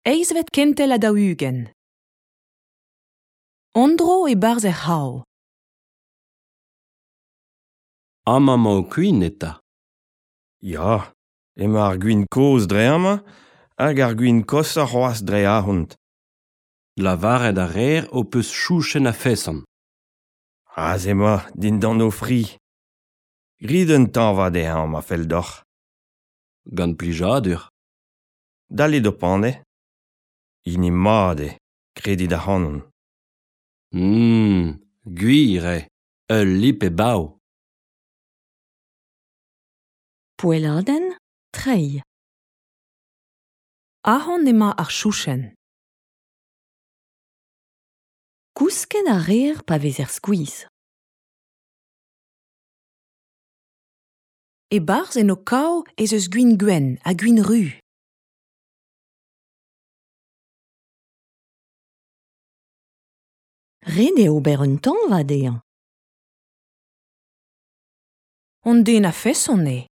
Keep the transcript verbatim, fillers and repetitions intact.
Eisvet kentel a daougen. Andro e barz er c'hao. Amañ kuit eta. Ja, ema ar gwin koz dre ama, hag ar gwin kosa c'hoaz dre ahont. Lavaret a reer o peus chouchen a fesan. Az ema, din dan o fri. Grid un tañva dezhañ ma fel doc'h. Gant plijadur. Dalet o pande. Ini made, kredit a c'hanon. Hmm, gwir e, ul lip e bau. Poeladenn, treiñ. Ahon ema ar chouchen. Kousket a reer pa vez er skouiz. E barz en o kao ez eus gwin gwen a gwin ru. Ret eo ober un tañva dezhañ. On den a feson e.